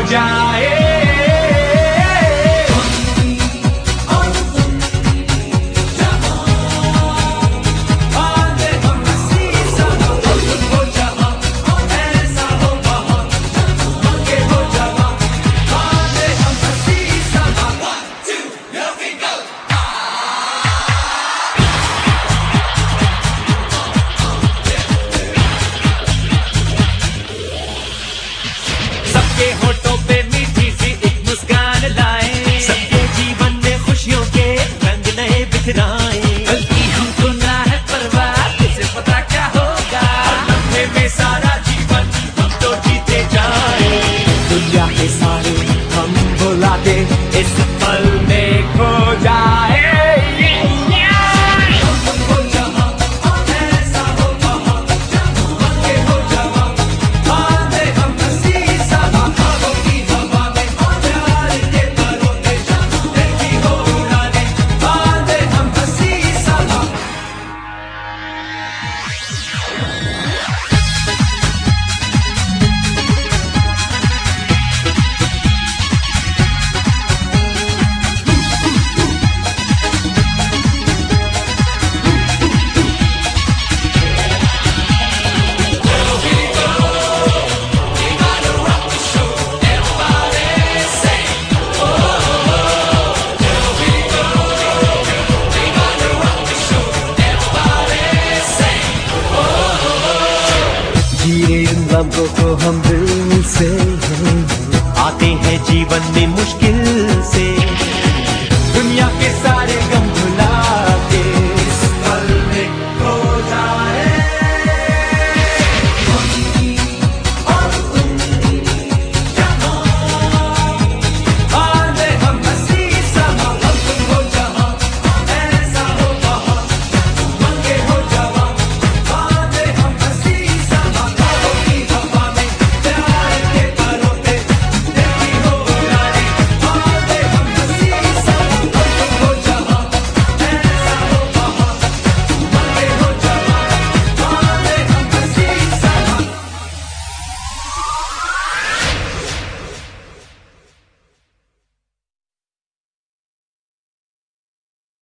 जाए। सबके होठों पे मीठी सी एक मुस्कान लाए, सबके जीवन में खुशियों के रंग नए बिखराए। गलती हमको ना है परवाह, किसे पता क्या होगा, लम्हे में सारा जीवन हम तो जीते जाए। दुनिया के सारे हम भुला दे, इस पल में खो जाए। जिए इन लम्हों को हम दिल